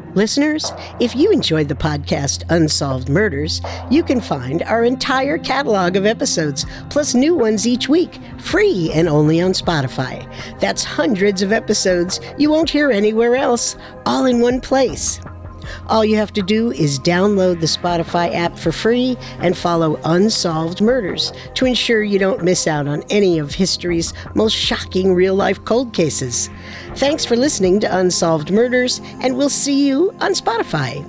Listeners, if you enjoyed the podcast Unsolved Murders, you can find our entire catalog of episodes, plus new ones each week, free and only on Spotify. That's hundreds of episodes you won't hear anywhere else, all in one place. All you have to do is download the Spotify app for free and follow Unsolved Murders to ensure you don't miss out on any of history's most shocking real-life cold cases. Thanks for listening to Unsolved Murders, and we'll see you on Spotify.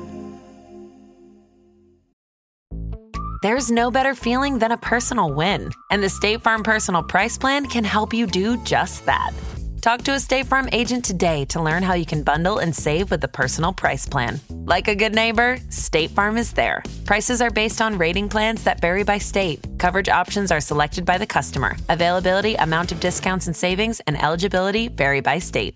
There's no better feeling than a personal win, and the State Farm Personal Price Plan can help you do just that. Talk to a State Farm agent today to learn how you can bundle and save with the Personal Price Plan. Like a good neighbor, State Farm is there. Prices are based on rating plans that vary by state. Coverage options are selected by the customer. Availability, amount of discounts and savings, and eligibility vary by state.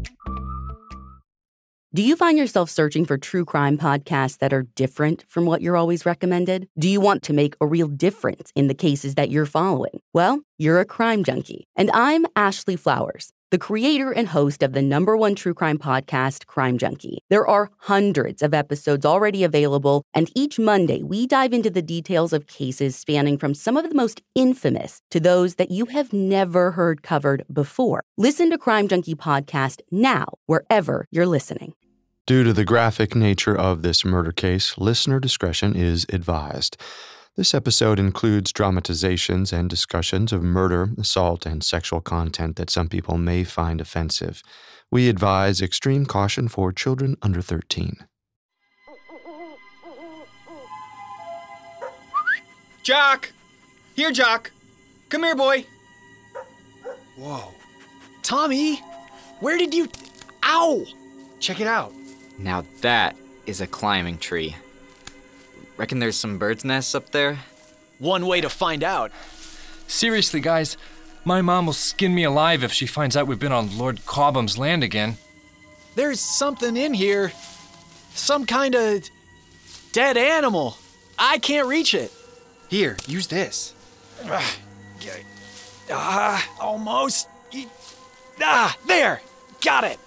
Do you find yourself searching for true crime podcasts that are different from what you're always recommended? Do you want to make a real difference in the cases that you're following? Well, you're a crime junkie, and I'm Ashley Flowers, the creator and host of the #1 true crime podcast, Crime Junkie. There are hundreds of episodes already available, and each Monday we dive into the details of cases spanning from some of the most infamous to those that you have never heard covered before. Listen to Crime Junkie podcast now, wherever you're listening. Due to the graphic nature of this murder case, listener discretion is advised. This episode includes dramatizations and discussions of murder, assault, and sexual content that some people may find offensive. We advise extreme caution for children under 13. Jock! Here, Jock! Come here, boy! Whoa. Tommy! Where did you... Ow! Check it out. Now that is a climbing tree. Reckon there's some birds' nests up there? One way to find out. Seriously, guys, my mom will skin me alive if she finds out we've been on Lord Cobham's land again. There's something in here. Some kind of dead animal. I can't reach it. Here, use this. Almost. There! Got it!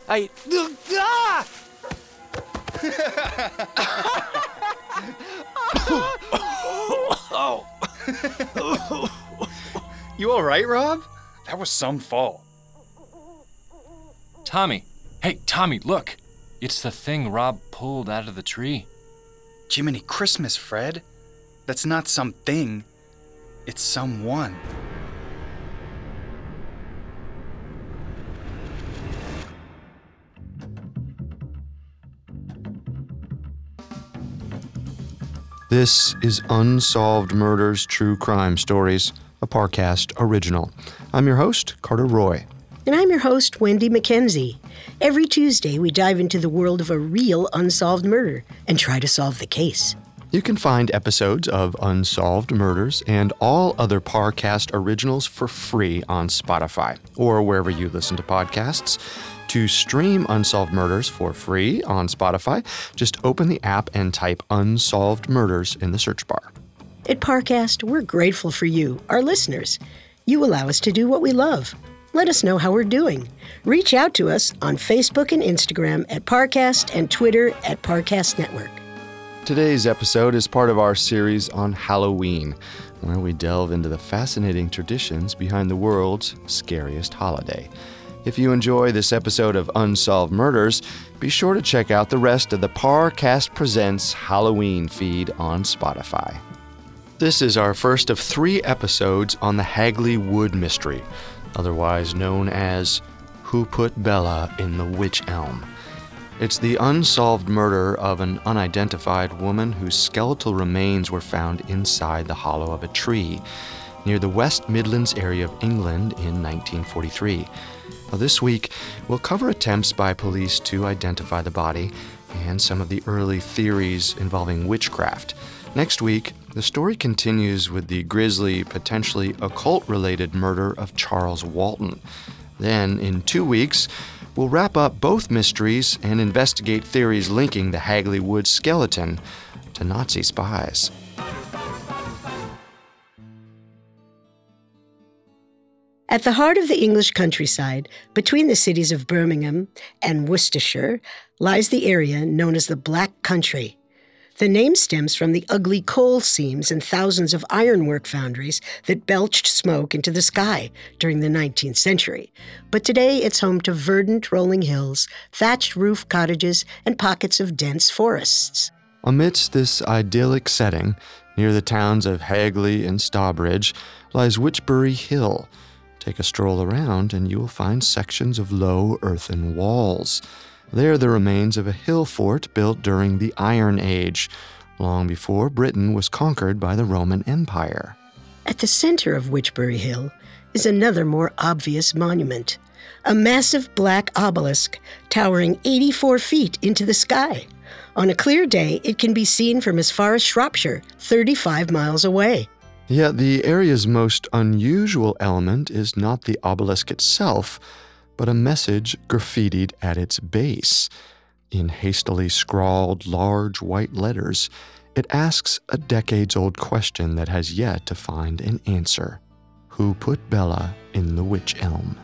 You all right, Rob? That was some fall. Tommy. Hey, Tommy, look. It's the thing Rob pulled out of the tree. Jiminy Christmas, Fred. That's not something. It's someone. This is Unsolved Murders True Crime Stories, a Parcast original. I'm your host, Carter Roy. And I'm your host, Wendy McKenzie. Every Tuesday, we dive into the world of a real unsolved murder and try to solve the case. You can find episodes of Unsolved Murders and all other Parcast originals for free on Spotify or wherever you listen to podcasts. To stream Unsolved Murders for free on Spotify, just open the app and type Unsolved Murders in the search bar. At Parcast, we're grateful for you, our listeners. You allow us to do what we love. Let us know how we're doing. Reach out to us on Facebook and Instagram at Parcast and Twitter at Parcast Network. Today's episode is part of our series on Halloween, where we delve into the fascinating traditions behind the world's scariest holiday. If you enjoy this episode of Unsolved Murders, be sure to check out the rest of the Parcast Presents Halloween feed on Spotify. This is our first of 3 episodes on the Hagley Wood Mystery, otherwise known as Who Put Bella in the Wych Elm. It's the unsolved murder of an unidentified woman whose skeletal remains were found inside the hollow of a tree near the West Midlands area of England in 1943. Well, this week, we'll cover attempts by police to identify the body and some of the early theories involving witchcraft. Next week, the story continues with the grisly, potentially occult-related murder of Charles Walton. Then, in 2 weeks, we'll wrap up both mysteries and investigate theories linking the Hagley Wood skeleton to Nazi spies. At the heart of the English countryside, between the cities of Birmingham and Worcestershire, lies the area known as the Black Country. The name stems from the ugly coal seams and thousands of ironwork foundries that belched smoke into the sky during the 19th century. But today it's home to verdant rolling hills, thatched roof cottages, and pockets of dense forests. Amidst this idyllic setting, near the towns of Hagley and Stawbridge, lies Wychbury Hill. Take a stroll around and you will find sections of low earthen walls. They are the remains of a hill fort built during the Iron Age, long before Britain was conquered by the Roman Empire. At the center of Wychbury Hill is another more obvious monument, a massive black obelisk towering 84 feet into the sky. On a clear day, it can be seen from as far as Shropshire, 35 miles away. Yet the area's most unusual element is not the obelisk itself, but a message graffitied at its base. In hastily scrawled large white letters, it asks a decades-old question that has yet to find an answer. Who put Bella in the wych elm?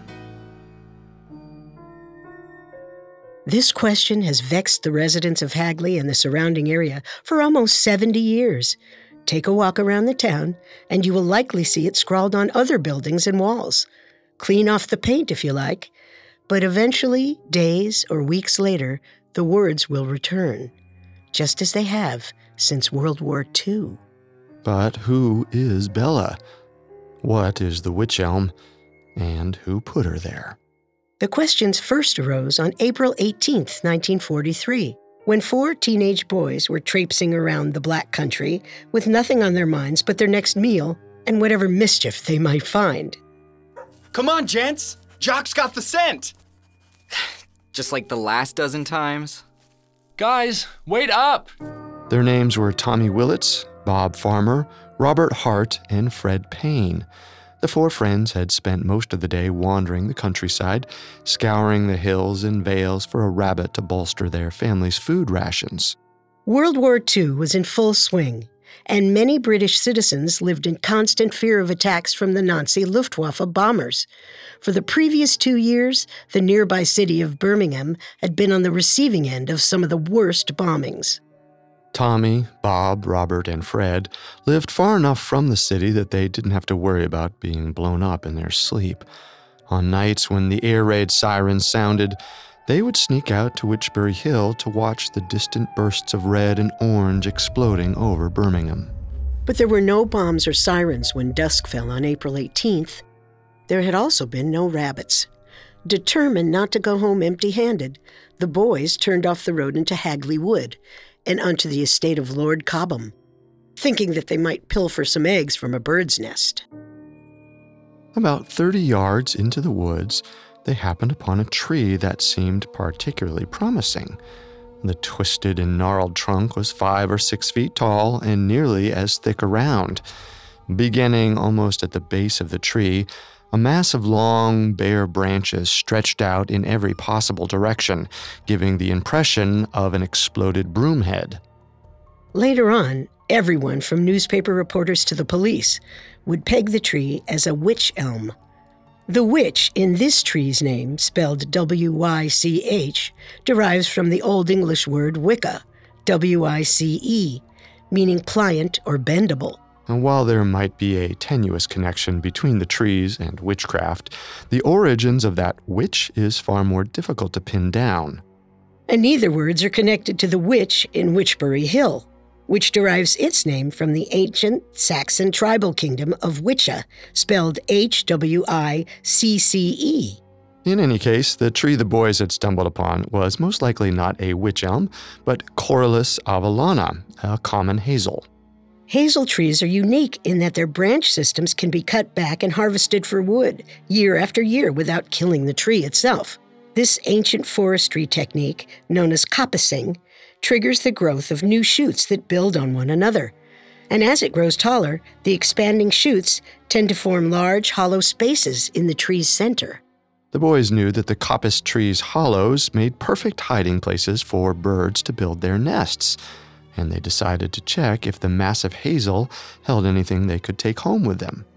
This question has vexed the residents of Hagley and the surrounding area for almost 70 years. Take a walk around the town, and you will likely see it scrawled on other buildings and walls. Clean off the paint if you like, but eventually, days or weeks later, the words will return, just as they have since World War II. But who is Bella? What is the wych elm? And who put her there? The questions first arose on April 18, 1943, when 4 teenage boys were traipsing around the Black Country with nothing on their minds but their next meal and whatever mischief they might find. Come on, gents! Jock's got the scent! Just like the last dozen times? Guys, wait up! Their names were Tommy Willits, Bob Farmer, Robert Hart, and Fred Payne. The 4 friends had spent most of the day wandering the countryside, scouring the hills and vales for a rabbit to bolster their family's food rations. World War II was in full swing, and many British citizens lived in constant fear of attacks from the Nazi Luftwaffe bombers. For the previous 2 years, the nearby city of Birmingham had been on the receiving end of some of the worst bombings. Tommy, Bob, Robert, and Fred lived far enough from the city that they didn't have to worry about being blown up in their sleep. On nights when the air raid sirens sounded, they would sneak out to Wychbury Hill to watch the distant bursts of red and orange exploding over Birmingham. But there were no bombs or sirens when dusk fell on April 18th. There had also been no rabbits. Determined not to go home empty-handed, the boys turned off the road into Hagley Wood and onto the estate of Lord Cobham, thinking that they might pilfer some eggs from a bird's nest. About 30 yards into the woods, they happened upon a tree that seemed particularly promising. The twisted and gnarled trunk was 5 or 6 feet tall and nearly as thick around. Beginning almost at the base of the tree, a mass of long, bare branches stretched out in every possible direction, giving the impression of an exploded broom head. Later on, everyone from newspaper reporters to the police would peg the tree as a wych elm. The wych in this tree's name, spelled W-Y-C-H, derives from the Old English word wicca, W-I-C-E, meaning pliant or bendable. And while there might be a tenuous connection between the trees and witchcraft, the origins of that witch is far more difficult to pin down. And neither words are connected to the witch in Wychbury Hill, which derives its name from the ancient Saxon tribal kingdom of Wicha, spelled H-W-I-C-C-E. In any case, the tree the boys had stumbled upon was most likely not a wych elm, but Corylus avellana, a common hazel. Hazel trees are unique in that their branch systems can be cut back and harvested for wood year after year without killing the tree itself. This ancient forestry technique, known as coppicing, triggers the growth of new shoots that build on one another. And as it grows taller, the expanding shoots tend to form large, hollow spaces in the tree's center. The boys knew that the coppice tree's hollows made perfect hiding places for birds to build their nests, and they decided to check if the massive hazel held anything they could take home with them.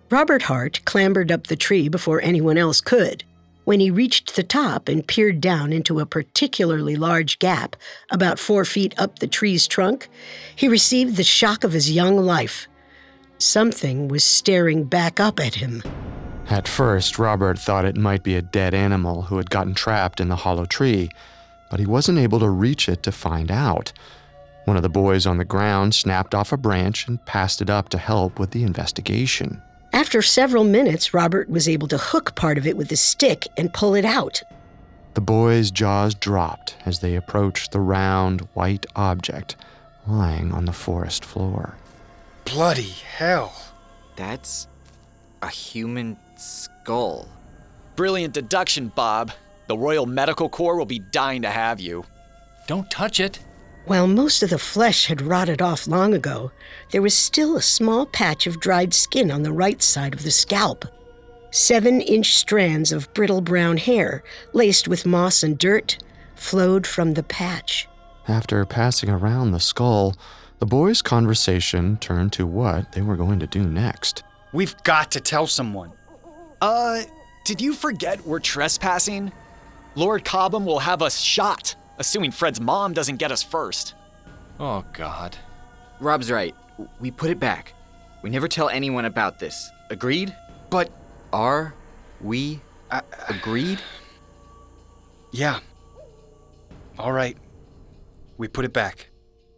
Robert Hart clambered up the tree before anyone else could. When he reached the top and peered down into a particularly large gap about 4 feet up the tree's trunk, he received the shock of his young life. Something was staring back up at him. At first, Robert thought it might be a dead animal who had gotten trapped in the hollow tree, but he wasn't able to reach it to find out. One of the boys on the ground snapped off a branch and passed it up to help with the investigation. After several minutes, Robert was able to hook part of it with a stick and pull it out. The boys' jaws dropped as they approached the round, white object lying on the forest floor. Bloody hell. That's a human skull. Brilliant deduction, Bob. The Royal Medical Corps will be dying to have you. Don't touch it. While most of the flesh had rotted off long ago, there was still a small patch of dried skin on the right side of the scalp. 7-inch strands of brittle brown hair, laced with moss and dirt, flowed from the patch. After passing around the skull, the boys' conversation turned to what they were going to do next. We've got to tell someone. Did you forget we're trespassing? Lord Cobham will have us shot, assuming Fred's mom doesn't get us first. Oh, God. Rob's right. We put it back. We never tell anyone about this. Agreed? But... Are we agreed? Yeah. All right. We put it back.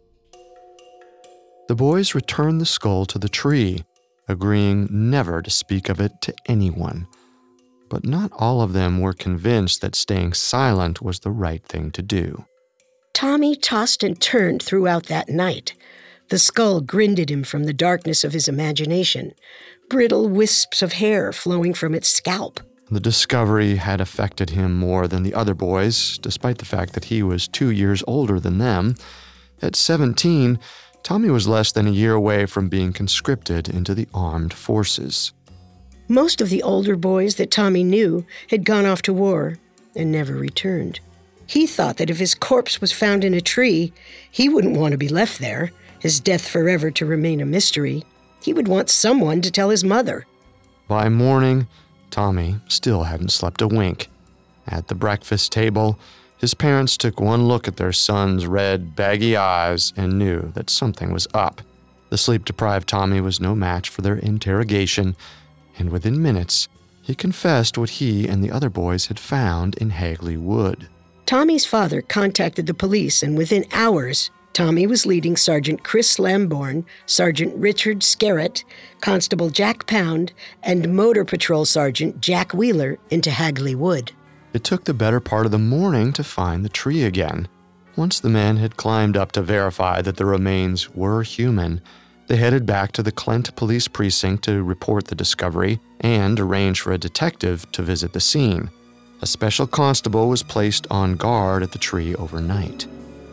The boys returned the skull to the tree, agreeing never to speak of it to anyone. But not all of them were convinced that staying silent was the right thing to do. Tommy tossed and turned throughout that night. The skull grinned at him from the darkness of his imagination, brittle wisps of hair flowing from its scalp. The discovery had affected him more than the other boys, despite the fact that he was 2 years older than them. At 17, Tommy was less than a year away from being conscripted into the armed forces. Most of the older boys that Tommy knew had gone off to war and never returned. He thought that if his corpse was found in a tree, he wouldn't want to be left there, his death forever to remain a mystery. He would want someone to tell his mother. By morning, Tommy still hadn't slept a wink. At the breakfast table, his parents took one look at their son's red, baggy eyes and knew that something was up. The sleep-deprived Tommy was no match for their interrogation, and within minutes, he confessed what he and the other boys had found in Hagley Wood. Tommy's father contacted the police, and within hours, Tommy was leading Sergeant Chris Lamborn, Sergeant Richard Scarrett, Constable Jack Pound, and Motor Patrol Sergeant Jack Wheeler into Hagley Wood. It took the better part of the morning to find the tree again. Once the men had climbed up to verify that the remains were human, they headed back to the Clent Police Precinct to report the discovery and arrange for a detective to visit the scene. A special constable was placed on guard at the tree overnight.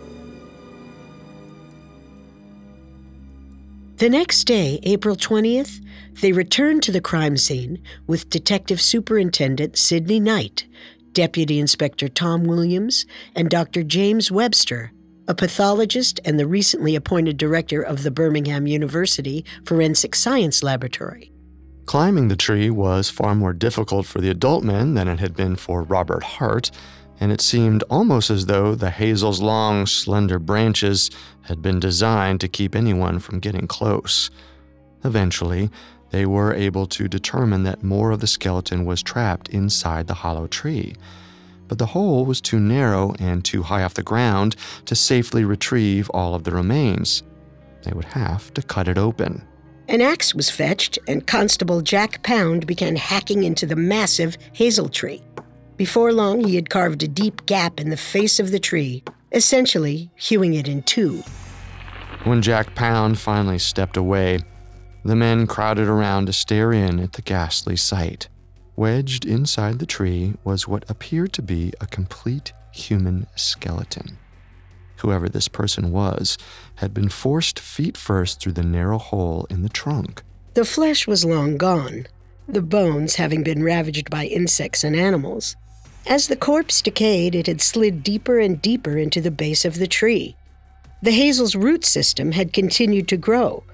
The next day, April 20th, they returned to the crime scene with Detective Superintendent Sidney Knight, Deputy Inspector Tom Williams, and Dr. James Webster, a pathologist and the recently appointed director of the Birmingham University Forensic Science Laboratory. Climbing the tree was far more difficult for the adult men than it had been for Robert Hart, and it seemed almost as though the hazel's long, slender branches had been designed to keep anyone from getting close. Eventually, they were able to determine that more of the skeleton was trapped inside the hollow tree. But the hole was too narrow and too high off the ground to safely retrieve all of the remains. They would have to cut it open. An axe was fetched, and Constable Jack Pound began hacking into the massive hazel tree. Before long, he had carved a deep gap in the face of the tree, essentially hewing it in two. When Jack Pound finally stepped away, the men crowded around to stare in at the ghastly sight. Wedged inside the tree was what appeared to be a complete human skeleton. Whoever this person was had been forced feet first through the narrow hole in the trunk. The flesh was long gone, the bones having been ravaged by insects and animals. As the corpse decayed, it had slid deeper and deeper into the base of the tree. The hazel's root system had continued to grow,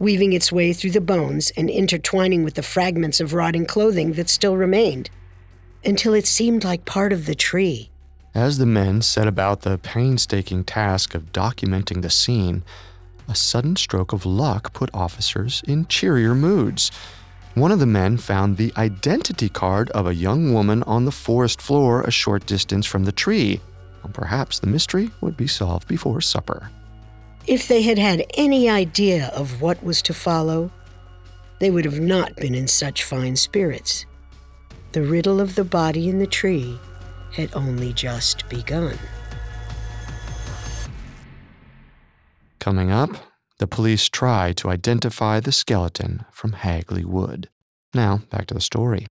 weaving its way through the bones and intertwining with the fragments of rotting clothing that still remained, until it seemed like part of the tree. As the men set about the painstaking task of documenting the scene, a sudden stroke of luck put officers in cheerier moods. One of the men found the identity card of a young woman on the forest floor a short distance from the tree. Well, perhaps the mystery would be solved before supper. If they had had any idea of what was to follow, they would have not been in such fine spirits. The riddle of the body in the tree had only just begun. Coming up, the police try to identify the skeleton from Hagley Wood. Now, back to the story.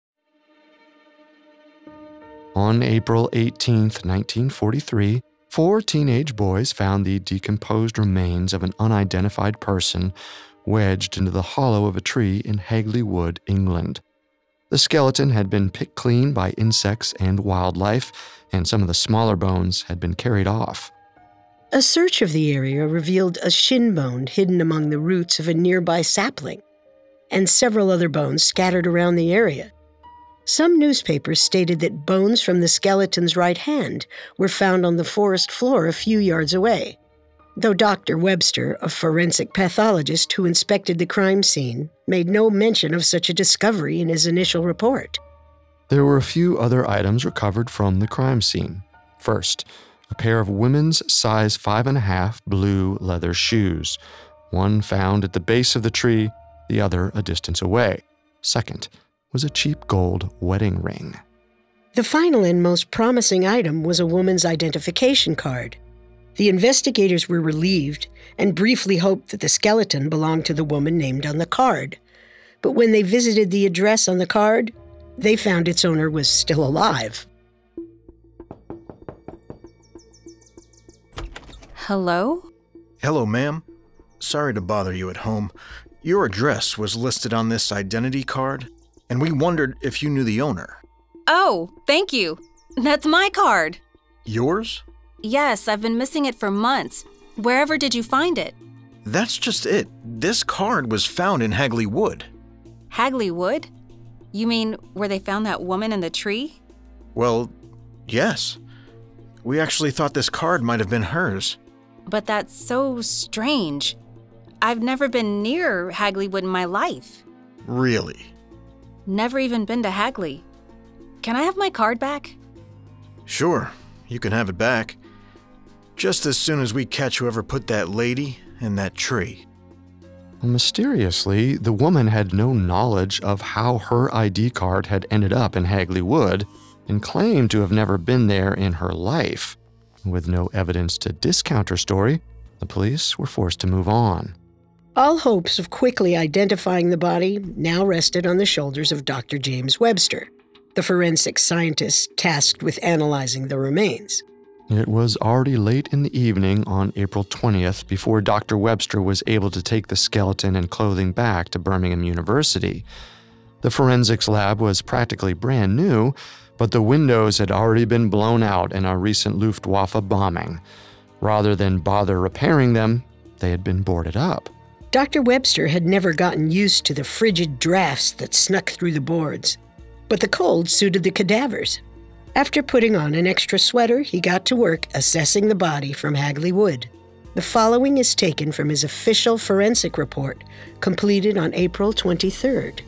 On April 18, 1943, 4 teenage boys found the decomposed remains of an unidentified person wedged into the hollow of a tree in Hagley Wood, England. The skeleton had been picked clean by insects and wildlife, and some of the smaller bones had been carried off. A search of the area revealed a shin bone hidden among the roots of a nearby sapling, and several other bones scattered around the area. Some newspapers stated that bones from the skeleton's right hand were found on the forest floor a few yards away, though Dr. Webster, a forensic pathologist who inspected the crime scene, made no mention of such a discovery in his initial report. There were a few other items recovered from the crime scene. First, a pair of women's size 5.5 blue leather shoes, one found at the base of the tree, the other a distance away. Second was a cheap gold wedding ring. The final and most promising item was a woman's identification card. The investigators were relieved and briefly hoped that the skeleton belonged to the woman named on the card. But when they visited the address on the card, they found its owner was still alive. Hello? Hello, ma'am. Sorry to bother you at home. Your address was listed on this identity card, and we wondered if you knew the owner. Oh, thank you. That's my card. Yours? Yes, I've been missing it for months. Wherever did you find it? That's just it. This card was found in Hagley Wood. Hagley Wood? You mean where they found that woman in the tree? Well, yes. We actually thought this card might have been hers. But that's so strange. I've never been near Hagley Wood in my life. Really? Never even been to Hagley. Can I have my card back? Sure, you can have it back. Just as soon as we catch whoever put that lady in that tree. Mysteriously, the woman had no knowledge of how her ID card had ended up in Hagley Wood and claimed to have never been there in her life. With no evidence to discount her story, the police were forced to move on. All hopes of quickly identifying the body now rested on the shoulders of Dr. James Webster, the forensic scientist tasked with analyzing the remains. It was already late in the evening on April 20th before Dr. Webster was able to take the skeleton and clothing back to Birmingham University. The forensics lab was practically brand new, but the windows had already been blown out in a recent Luftwaffe bombing. Rather than bother repairing them, they had been boarded up. Dr. Webster had never gotten used to the frigid drafts that snuck through the boards, but the cold suited the cadavers. After putting on an extra sweater, he got to work assessing the body from Hagley Wood. The following is taken from his official forensic report, completed on April 23rd.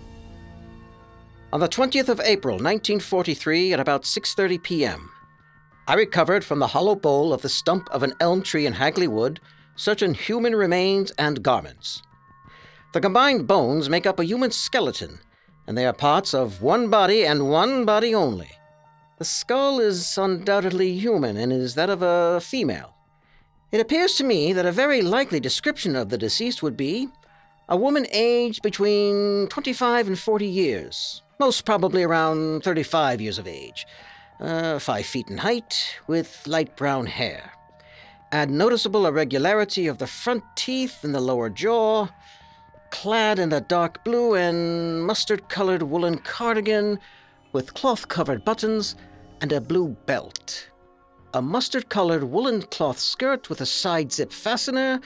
On the 20th of April, 1943, at about 6:30 p.m., I recovered from the hollow bole of the stump of an elm tree in Hagley Wood certain human remains and garments. The combined bones make up a human skeleton, and they are parts of one body and one body only. The skull is undoubtedly human and is that of a female. It appears to me that a very likely description of the deceased would be a woman aged between 25 and 40 years, most probably around 35 years of age, 5 feet in height, with light brown hair. A noticeable irregularity of the front teeth and the lower jaw, clad in a dark blue and mustard-colored woolen cardigan with cloth-covered buttons and a blue belt. A mustard-colored woolen cloth skirt with a side-zip fastener,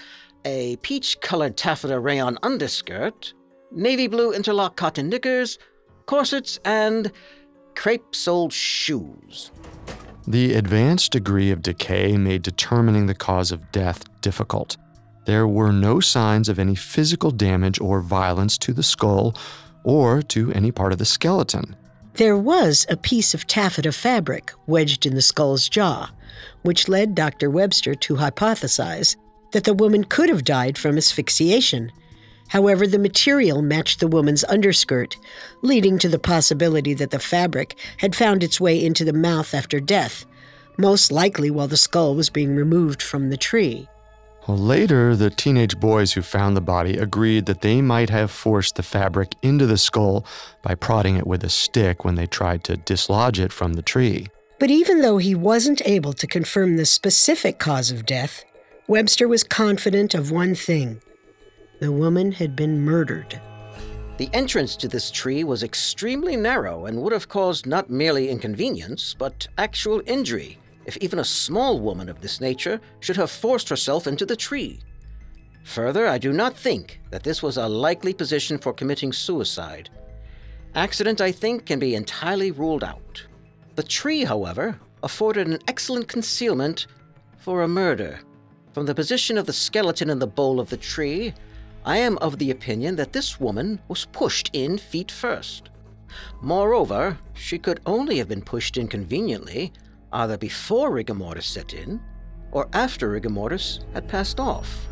a peach-colored taffeta rayon underskirt, navy blue interlock cotton knickers, corsets, and crepe-soled shoes. The advanced degree of decay made determining the cause of death difficult. There were no signs of any physical damage or violence to the skull or to any part of the skeleton. There was a piece of taffeta fabric wedged in the skull's jaw, which led Dr. Webster to hypothesize that the woman could have died from asphyxiation. However, the material matched the woman's underskirt, leading to the possibility that the fabric had found its way into the mouth after death, most likely while the skull was being removed from the tree. Well, later, the teenage boys who found the body agreed that they might have forced the fabric into the skull by prodding it with a stick when they tried to dislodge it from the tree. But even though he wasn't able to confirm the specific cause of death, Webster was confident of one thing: the woman had been murdered. The entrance to this tree was extremely narrow and would have caused not merely inconvenience, but actual injury, if even a small woman of this nature should have forced herself into the tree. Further, I do not think that this was a likely position for committing suicide. Accident, I think, can be entirely ruled out. The tree, however, afforded an excellent concealment for a murder. From the position of the skeleton in the bole of the tree, I am of the opinion that this woman was pushed in feet first. Moreover, she could only have been pushed in conveniently either before rigor mortis set in or after rigor mortis had passed off.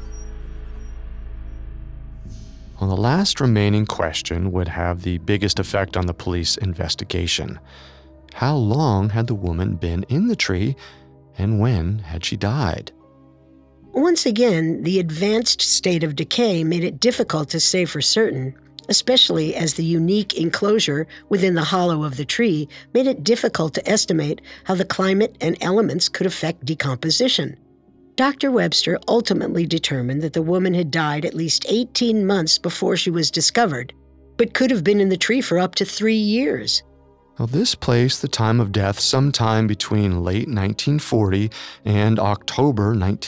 Well, the last remaining question would have the biggest effect on the police investigation. How long had the woman been in the tree, and when had she died? Once again, the advanced state of decay made it difficult to say for certain, especially as the unique enclosure within the hollow of the tree made it difficult to estimate how the climate and elements could affect decomposition. Dr. Webster ultimately determined that the woman had died at least 18 months before she was discovered, but could have been in the tree for up to 3 years. Well, this placed the time of death sometime between late 1940 and October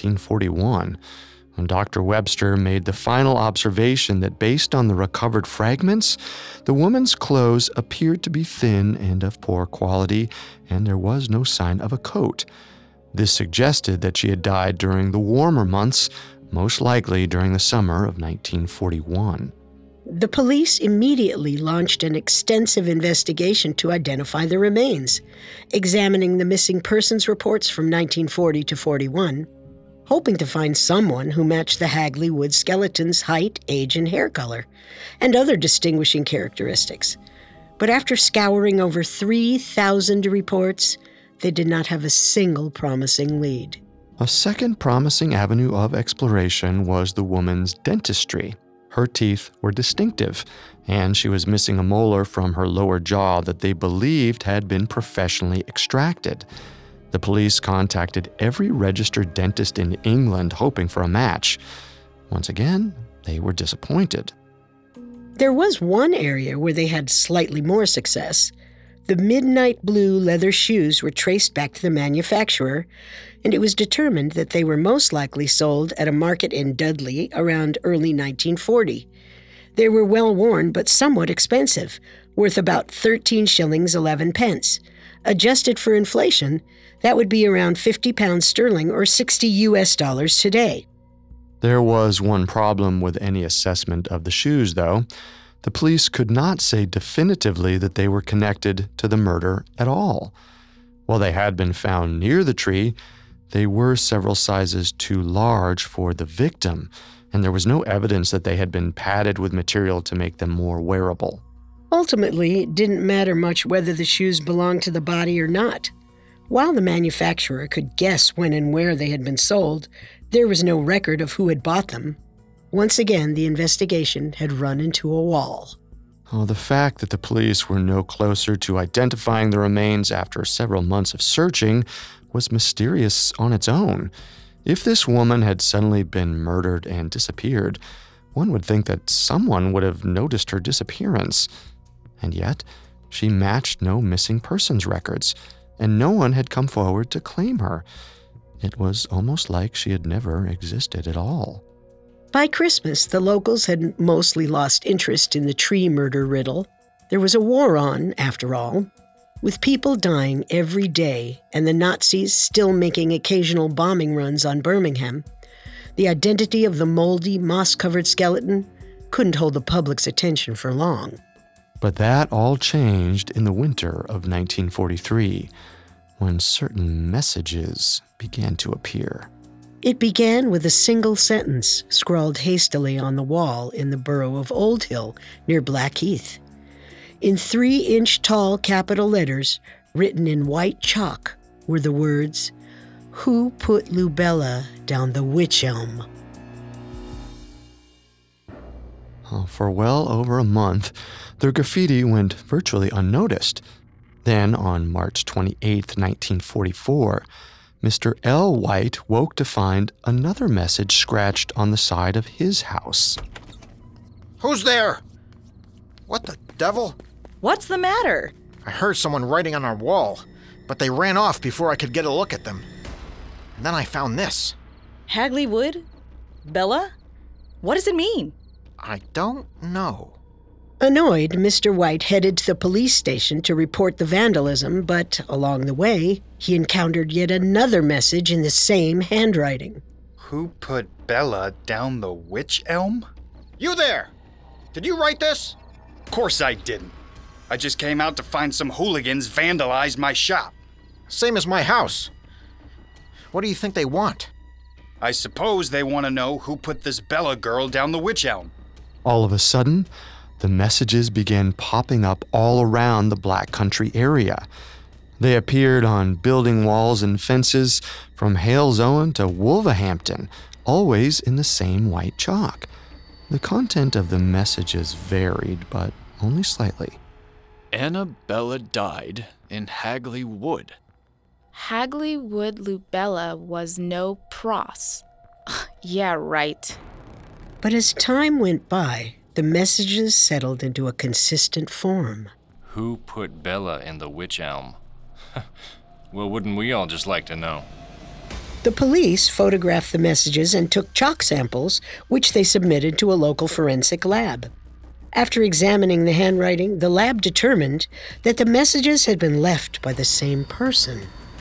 1941, when Dr. Webster made the final observation that based on the recovered fragments, the woman's clothes appeared to be thin and of poor quality, and there was no sign of a coat. This suggested that she had died during the warmer months, most likely during the summer of 1941. The police immediately launched an extensive investigation to identify the remains, examining the missing persons reports from 1940 to 41, hoping to find someone who matched the Hagley Wood skeleton's height, age, and hair color, and other distinguishing characteristics. But after scouring over 3,000 reports, they did not have a single promising lead. A second promising avenue of exploration was the woman's dentistry. Her teeth were distinctive, and she was missing a molar from her lower jaw that they believed had been professionally extracted. The police contacted every registered dentist in England hoping for a match. Once again, they were disappointed. There was one area where they had slightly more success. The midnight blue leather shoes were traced back to the manufacturer, and it was determined that they were most likely sold at a market in Dudley around early 1940. They were well worn but somewhat expensive, worth about 13 shillings 11 pence. Adjusted for inflation, that would be around 50 pounds sterling or $60 today. There was one problem with any assessment of the shoes, though. The police could not say definitively that they were connected to the murder at all. While they had been found near the tree, they were several sizes too large for the victim, and there was no evidence that they had been padded with material to make them more wearable. Ultimately, it didn't matter much whether the shoes belonged to the body or not. While the manufacturer could guess when and where they had been sold, there was no record of who had bought them. Once again, the investigation had run into a wall. The fact that the police were no closer to identifying the remains after several months of searching was mysterious on its own. If this woman had suddenly been murdered and disappeared, one would think that someone would have noticed her disappearance. And yet, she matched no missing persons records, and no one had come forward to claim her. It was almost like she had never existed at all. By Christmas, the locals had mostly lost interest in the tree murder riddle. There was a war on, after all, with people dying every day and the Nazis still making occasional bombing runs on Birmingham. The identity of the moldy, moss-covered skeleton couldn't hold the public's attention for long. But that all changed in the winter of 1943, when certain messages began to appear. It began with a single sentence scrawled hastily on the wall in the borough of Old Hill near Blackheath. In 3-inch tall capital letters, written in white chalk, were the words, "Who put Lubella down the wych elm?" For well over a month, their graffiti went virtually unnoticed. Then, on March 28, 1944, Mr. L. White woke to find another message scratched on the side of his house. Who's there? What the devil? What's the matter? I heard someone writing on our wall, but they ran off before I could get a look at them. And then I found this. Hagley Wood? Bella? What does it mean? I don't know. Annoyed, Mr. White headed to the police station to report the vandalism, but along the way, he encountered yet another message in the same handwriting. Who put Bella down the wych elm? You there! Did you write this? Of course I didn't. I just came out to find some hooligans vandalize my shop. Same as my house. What do you think they want? I suppose they want to know who put this Bella girl down the wych elm. All of a sudden, the messages began popping up all around the Black Country area. They appeared on building walls and fences from Halesowen to Wolverhampton, always in the same white chalk. The content of the messages varied, but only slightly. Annabella died in Hagley Wood. Hagley Wood Lubella was no pros. Yeah, right. But as time went by, the messages settled into a consistent form. Who put Bella in the wych elm? Well, wouldn't we all just like to know? The police photographed the messages and took chalk samples, which they submitted to a local forensic lab. After examining the handwriting, the lab determined that the messages had been left by the same person.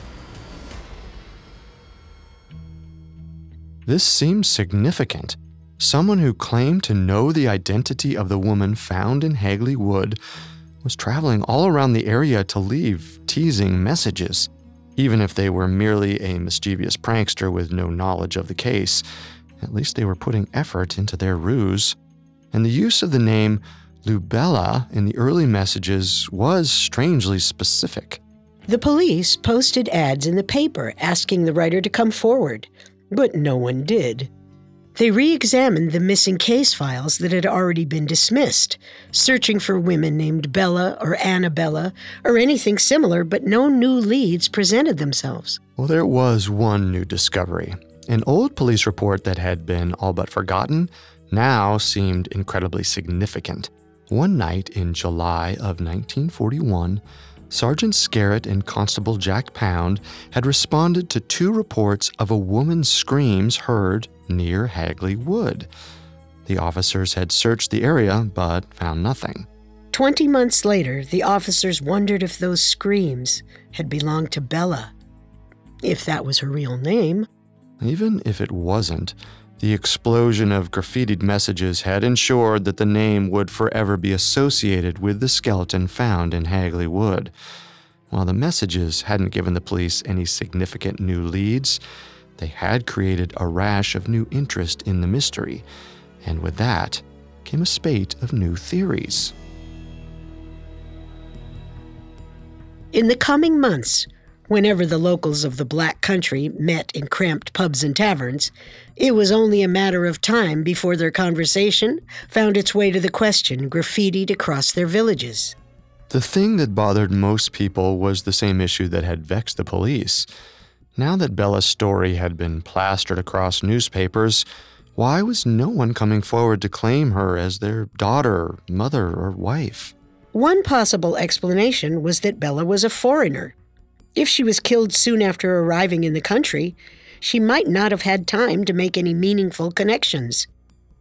This seems significant. Someone who claimed to know the identity of the woman found in Hagley Wood was traveling all around the area to leave teasing messages. Even if they were merely a mischievous prankster with no knowledge of the case, at least they were putting effort into their ruse. And the use of the name Lubella in the early messages was strangely specific. The police posted ads in the paper asking the writer to come forward, but no one did. They re-examined the missing case files that had already been dismissed, searching for women named Bella or Annabella or anything similar, but no new leads presented themselves. Well, there was one new discovery. An old police report that had been all but forgotten now seemed incredibly significant. One night in July of 1941, Sergeant Scarrett and Constable Jack Pound had responded to 2 reports of a woman's screams heard near Hagley Wood. The officers had searched the area but found nothing. 20 months later, the officers wondered if those screams had belonged to Bella, if that was her real name. Even if it wasn't, the explosion of graffitied messages had ensured that the name would forever be associated with the skeleton found in Hagley Wood. While the messages hadn't given the police any significant new leads, they had created a rash of new interest in the mystery, and with that came a spate of new theories. In the coming months, whenever the locals of the Black Country met in cramped pubs and taverns, it was only a matter of time before their conversation found its way to the question graffitied across their villages. The thing that bothered most people was the same issue that had vexed the police. Now that Bella's story had been plastered across newspapers, why was no one coming forward to claim her as their daughter, mother, or wife? One possible explanation was that Bella was a foreigner. If she was killed soon after arriving in the country, she might not have had time to make any meaningful connections.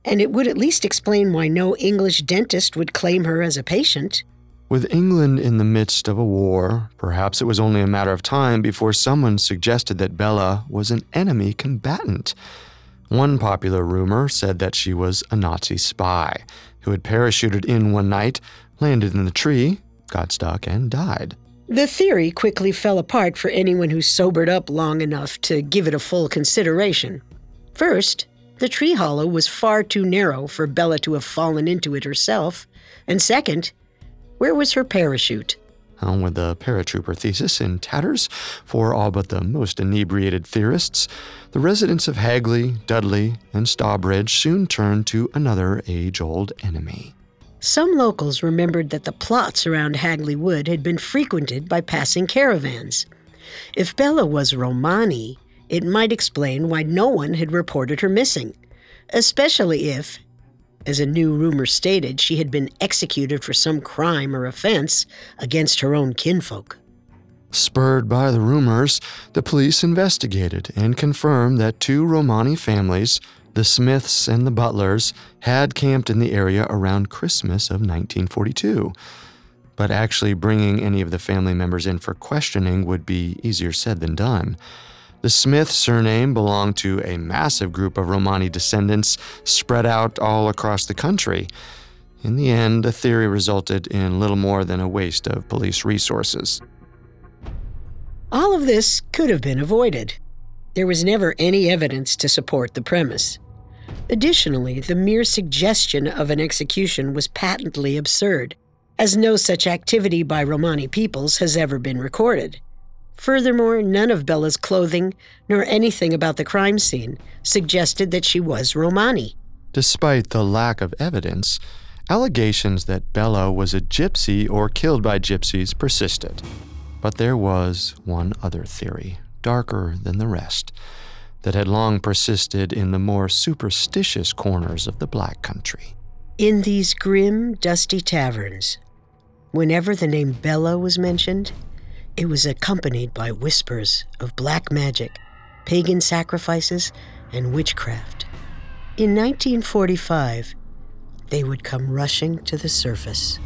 And it would at least explain why no English dentist would claim her as a patient. With England in the midst of a war, perhaps it was only a matter of time before someone suggested that Bella was an enemy combatant. One popular rumor said that she was a Nazi spy who had parachuted in one night, landed in the tree, got stuck, and died. The theory quickly fell apart for anyone who sobered up long enough to give it a full consideration. First, the tree hollow was far too narrow for Bella to have fallen into it herself. And second, where was her parachute? With the paratrooper thesis in tatters for all but the most inebriated theorists, the residents of Hagley, Dudley, and Stawbridge soon turned to another age-old enemy. Some locals remembered that the plots around Hagley Wood had been frequented by passing caravans. If Bella was Romani, it might explain why no one had reported her missing, especially if, as a new rumor stated, she had been executed for some crime or offense against her own kinfolk. Spurred by the rumors, the police investigated and confirmed that two Romani families, the Smiths and the Butlers, had camped in the area around Christmas of 1942. But actually bringing any of the family members in for questioning would be easier said than done. The Smith surname belonged to a massive group of Romani descendants spread out all across the country. In the end, the theory resulted in little more than a waste of police resources. All of this could have been avoided. There was never any evidence to support the premise. Additionally, the mere suggestion of an execution was patently absurd, as no such activity by Romani peoples has ever been recorded. Furthermore, none of Bella's clothing, nor anything about the crime scene, suggested that she was Romani. Despite the lack of evidence, allegations that Bella was a gypsy or killed by gypsies persisted. But there was one other theory, darker than the rest, that had long persisted in the more superstitious corners of the Black Country. In these grim, dusty taverns, whenever the name Bella was mentioned, it was accompanied by whispers of black magic, pagan sacrifices, and witchcraft. In 1945, they would come rushing to the surface.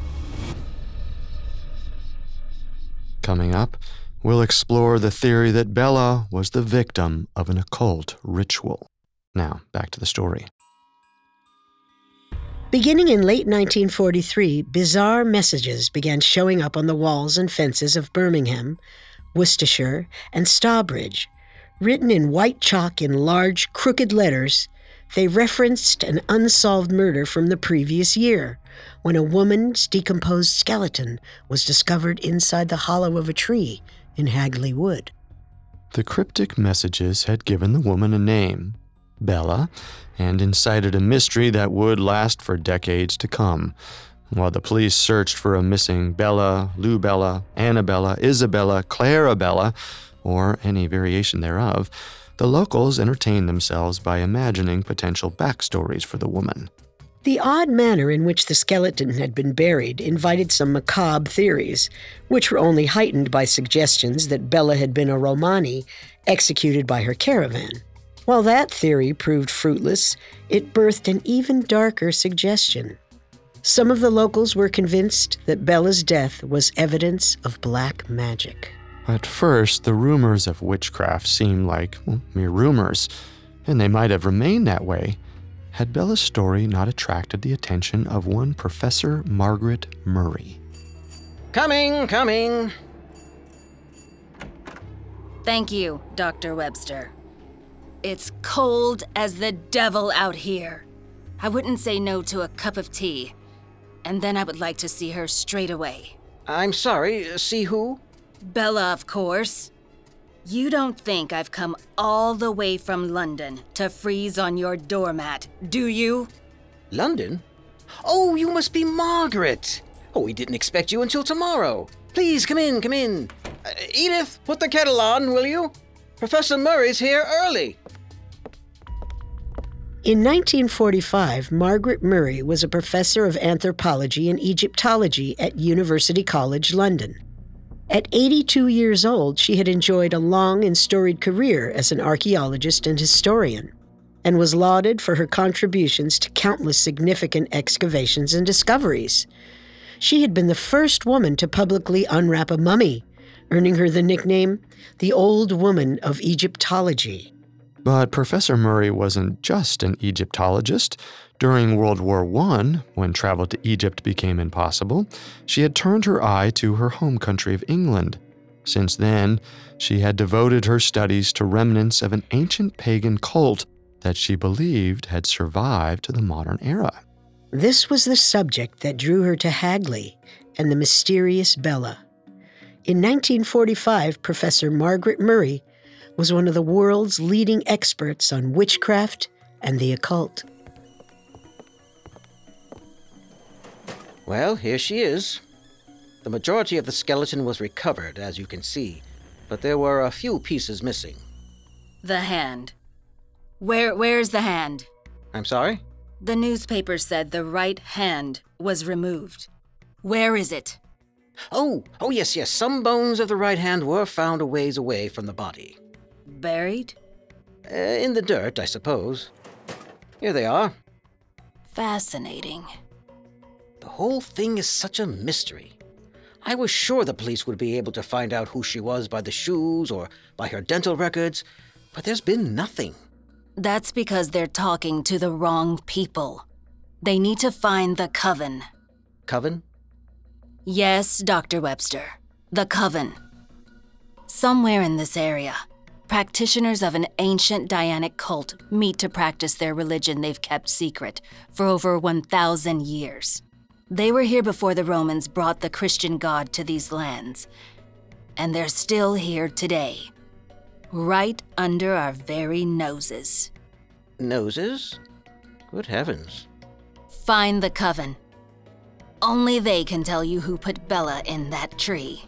Coming up, we'll explore the theory that Bella was the victim of an occult ritual. Now, back to the story. Beginning in late 1943, bizarre messages began showing up on the walls and fences of Birmingham, Worcestershire, and Stawbridge. Written in white chalk in large, crooked letters, they referenced an unsolved murder from the previous year, when a woman's decomposed skeleton was discovered inside the hollow of a tree in Hagley Wood. The cryptic messages had given the woman a name, Bella, and incited a mystery that would last for decades to come. While the police searched for a missing Bella, Lubella, Annabella, Isabella, Clarabella, or any variation thereof, the locals entertained themselves by imagining potential backstories for the woman. The odd manner in which the skeleton had been buried invited some macabre theories, which were only heightened by suggestions that Bella had been a Romani executed by her caravan. While that theory proved fruitless, it birthed an even darker suggestion. Some of the locals were convinced that Bella's death was evidence of black magic. At first, the rumors of witchcraft seemed like mere rumors, and they might have remained that way had Bella's story not attracted the attention of one Professor Margaret Murray. Coming. Thank you, Dr. Webster. It's cold as the devil out here. I wouldn't say no to a cup of tea. And then I would like to see her straight away. I'm sorry, see who? Bella, of course. You don't think I've come all the way from London to freeze on your doormat, do you? London? Oh, you must be Margaret. Oh, we didn't expect you until tomorrow. Please, come in. Edith, put the kettle on, will you? Professor Murray's here early. In 1945, Margaret Murray was a professor of anthropology and Egyptology at University College London. At 82 years old, she had enjoyed a long and storied career as an archaeologist and historian. and was lauded for her contributions to countless significant excavations and discoveries. She had been the first woman to publicly unwrap a mummy, earning her the nickname the Old Woman of Egyptology. But Professor Murray wasn't just an Egyptologist. During World War I, when travel to Egypt became impossible, she had turned her eye to her home country of England. Since then, she had devoted her studies to remnants of an ancient pagan cult that she believed had survived to the modern era. This was the subject that drew her to Hagley and the mysterious Bella. In 1945, Professor Margaret Murray was one of the world's leading experts on witchcraft and the occult. Well, here she is. The majority of the skeleton was recovered, as you can see, but there were a few pieces missing. The hand. Where's the hand? I'm sorry? The newspaper said the right hand was removed. Where is it? Oh, yes. Some bones of the right hand were found a ways away from the body. Buried? In the dirt, I suppose. Here they are. Fascinating. The whole thing is such a mystery. I was sure the police would be able to find out who she was by the shoes or by her dental records, but there's been nothing. That's because they're talking to the wrong people. They need to find the Coven. Coven? Yes, Dr. Webster. The Coven. Somewhere in this area, practitioners of an ancient Dianic cult meet to practice their religion they've kept secret for over 1,000 years. They were here before the Romans brought the Christian God to these lands, and they're still here today, right under our very noses. Noses? Good heavens. Find the Coven. Only they can tell you who put Bella in that tree.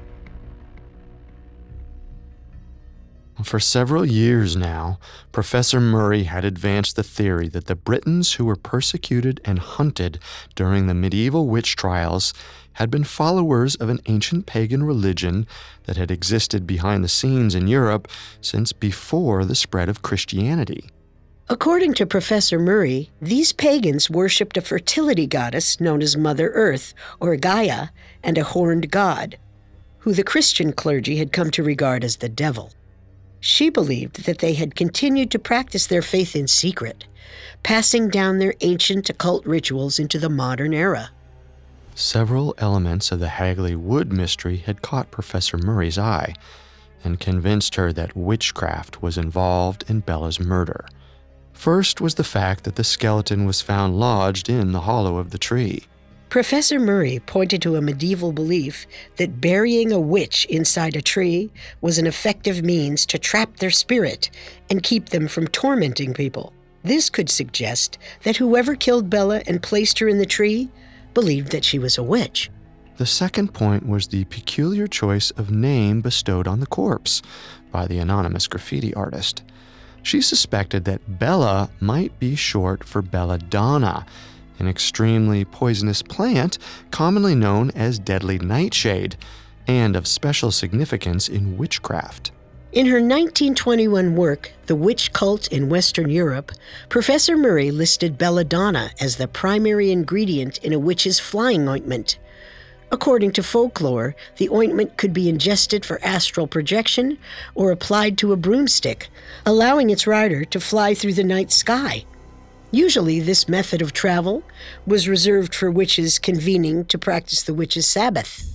For several years now, Professor Murray had advanced the theory that the Britons who were persecuted and hunted during the medieval witch trials had been followers of an ancient pagan religion that had existed behind the scenes in Europe since before the spread of Christianity. According to Professor Murray, these pagans worshipped a fertility goddess known as Mother Earth, or Gaia, and a horned god, who the Christian clergy had come to regard as the devil. She believed that they had continued to practice their faith in secret, passing down their ancient occult rituals into the modern era. Several elements of the Hagley Wood mystery had caught Professor Murray's eye and convinced her that witchcraft was involved in Bella's murder. First was the fact that the skeleton was found lodged in the hollow of the tree. Professor Murray pointed to a medieval belief that burying a witch inside a tree was an effective means to trap their spirit and keep them from tormenting people. This could suggest that whoever killed Bella and placed her in the tree believed that she was a witch. The second point was the peculiar choice of name bestowed on the corpse by the anonymous graffiti artist. She suspected that Bella might be short for belladonna, an extremely poisonous plant commonly known as deadly nightshade, and of special significance in witchcraft. In her 1921 work, The Witch Cult in Western Europe, Professor Murray listed belladonna as the primary ingredient in a witch's flying ointment. According to folklore, the ointment could be ingested for astral projection or applied to a broomstick, allowing its rider to fly through the night sky. Usually, this method of travel was reserved for witches convening to practice the witches' Sabbath.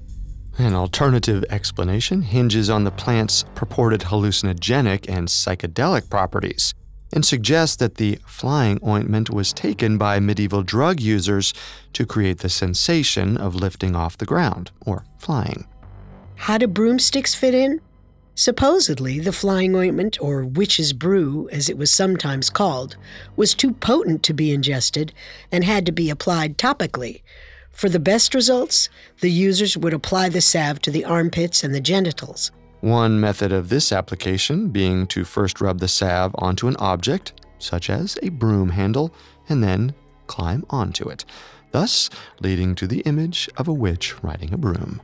An alternative explanation hinges on the plant's purported hallucinogenic and psychedelic properties and suggests that the flying ointment was taken by medieval drug users to create the sensation of lifting off the ground, or flying. How do broomsticks fit in? Supposedly, the flying ointment, or witch's brew, as it was sometimes called, was too potent to be ingested and had to be applied topically. For the best results, the users would apply the salve to the armpits and the genitals. One method of this application being to first rub the salve onto an object, such as a broom handle, and then climb onto it, thus leading to the image of a witch riding a broom.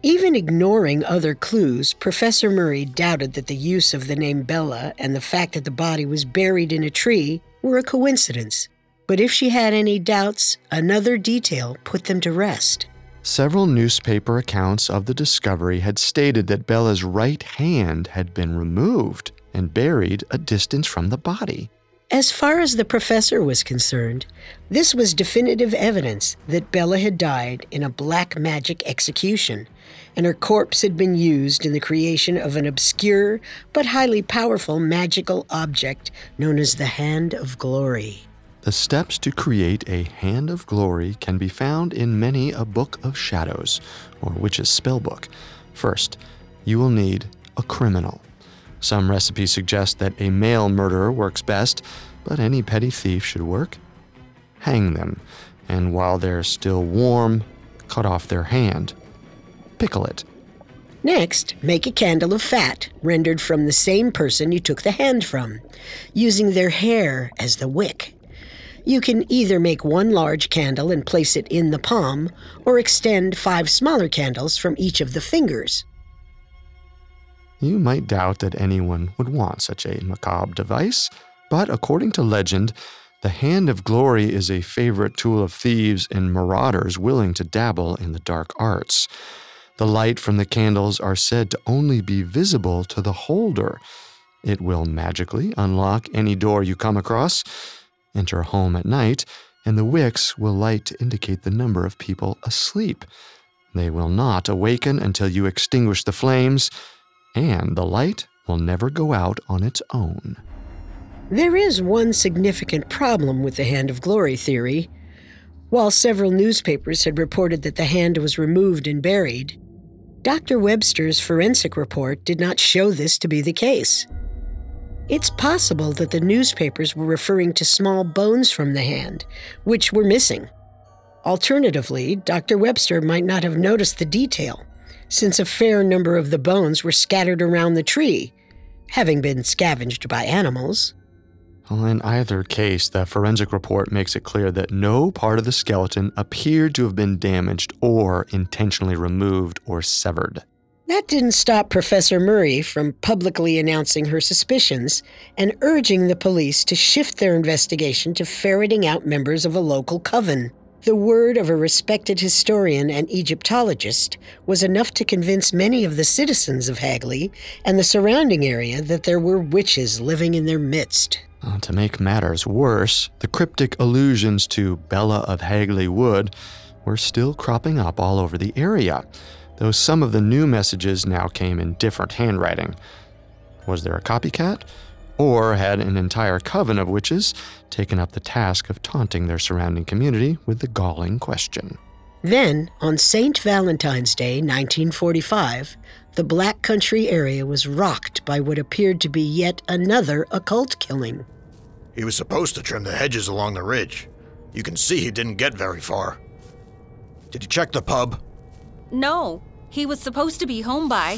Even ignoring other clues, Professor Murray doubted that the use of the name Bella and the fact that the body was buried in a tree were a coincidence. But if she had any doubts, another detail put them to rest. Several newspaper accounts of the discovery had stated that Bella's right hand had been removed and buried a distance from the body. As far as the professor was concerned, this was definitive evidence that Bella had died in a black magic execution, and her corpse had been used in the creation of an obscure but highly powerful magical object known as the Hand of Glory. The steps to create a Hand of Glory can be found in many a book of shadows, or witch's spellbook. First, you will need a criminal. Some recipes suggest that a male murderer works best, but any petty thief should work. Hang them, and while they're still warm, cut off their hand. Pickle it. Next, make a candle of fat rendered from the same person you took the hand from, using their hair as the wick. You can either make one large candle and place it in the palm, or extend 5 smaller candles from each of the fingers. You might doubt that anyone would want such a macabre device, but according to legend, the Hand of Glory is a favorite tool of thieves and marauders willing to dabble in the dark arts. The light from the candles are said to only be visible to the holder. It will magically unlock any door you come across. Enter a home at night, and the wicks will light to indicate the number of people asleep. They will not awaken until you extinguish the flames, and the light will never go out on its own. There is one significant problem with the Hand of Glory theory. While several newspapers had reported that the hand was removed and buried, Dr. Webster's forensic report did not show this to be the case. It's possible that the newspapers were referring to small bones from the hand, which were missing. Alternatively, Dr. Webster might not have noticed the detail, since a fair number of the bones were scattered around the tree, having been scavenged by animals. Well, in either case, the forensic report makes it clear that no part of the skeleton appeared to have been damaged or intentionally removed or severed. That didn't stop Professor Murray from publicly announcing her suspicions and urging the police to shift their investigation to ferreting out members of a local coven. The word of a respected historian and Egyptologist was enough to convince many of the citizens of Hagley and the surrounding area that there were witches living in their midst. To make matters worse, the cryptic allusions to Bella of Hagley Wood were still cropping up all over the area, though some of the new messages now came in different handwriting. Was there a copycat? Or had an entire coven of witches taken up the task of taunting their surrounding community with the galling question? Then, on St. Valentine's Day, 1945, the Black Country area was rocked by what appeared to be yet another occult killing. He was supposed to trim the hedges along the ridge. You can see he didn't get very far. Did you check the pub? No, he was supposed to be home by...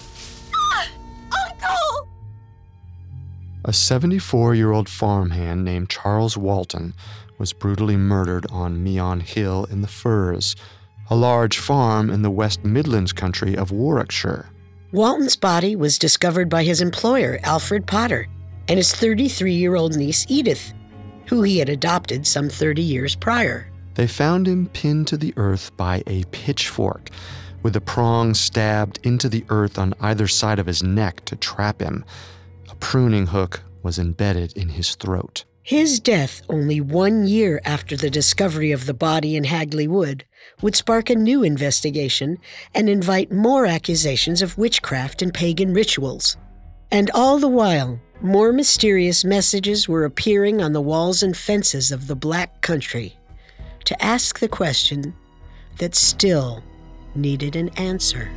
Uncle! A 74-year-old farmhand named Charles Walton was brutally murdered on Meon Hill in the Firs, a large farm in the West Midlands country of Warwickshire. Walton's body was discovered by his employer, Alfred Potter, and his 33-year-old niece, Edith, who he had adopted some 30 years prior. They found him pinned to the earth by a pitchfork, with a prong stabbed into the earth on either side of his neck to trap him. A pruning hook was embedded in his throat. His death, only 1 year after the discovery of the body in Hagley Wood, would spark a new investigation and invite more accusations of witchcraft and pagan rituals. And all the while, more mysterious messages were appearing on the walls and fences of the Black Country to ask the question that still needed an answer.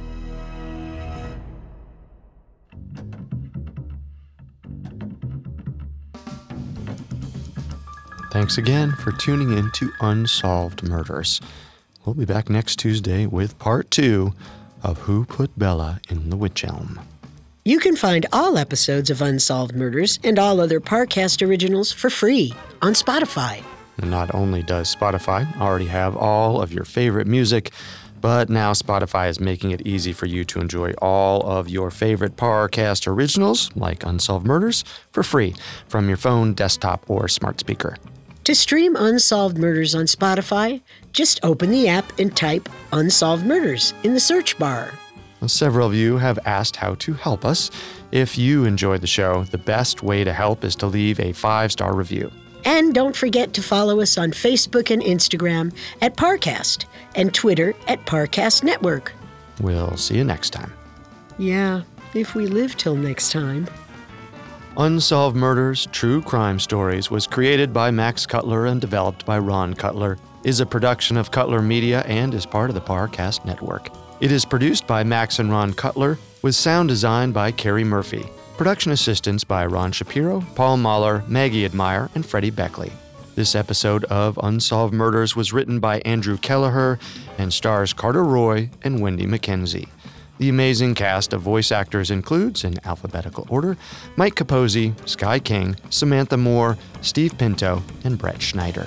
Thanks again for tuning in to Unsolved Murders. We'll be back next Tuesday with part 2 of Who Put Bella in the Witch Elm. You can find all episodes of Unsolved Murders and all other Parcast originals for free on Spotify. And not only does Spotify already have all of your favorite music, But now Spotify is making it easy for you to enjoy all of your favorite Parcast originals, like Unsolved Murders, for free from your phone, desktop, or smart speaker. To stream Unsolved Murders on Spotify, just open the app and type Unsolved Murders in the search bar. Several of you have asked how to help us. If you enjoy the show, the best way to help is to leave a 5-star review. And don't forget to follow us on Facebook and Instagram at Parcast and Twitter at Parcast Network. We'll see you next time. Yeah, if we live till next time. Unsolved Murders, True Crime Stories was created by Max Cutler and developed by Ron Cutler, is a production of Cutler Media and is part of the Parcast Network. It is produced by Max and Ron Cutler, with sound design by Carrie Murphy. Production assistance by Ron Shapiro, Paul Mahler, Maggie Admire, and Freddie Beckley. This episode of Unsolved Murders was written by Andrew Kelleher and stars Carter Roy and Wendy McKenzie. The amazing cast of voice actors includes, in alphabetical order, Mike Capozzi, Sky King, Samantha Moore, Steve Pinto, and Brett Schneider.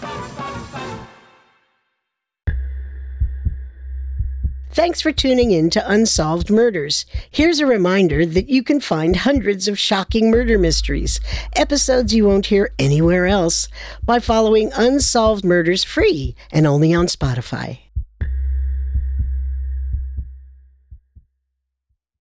Thanks for tuning in to Unsolved Murders. Here's a reminder that you can find hundreds of shocking murder mysteries, episodes you won't hear anywhere else, by following Unsolved Murders free and only on Spotify.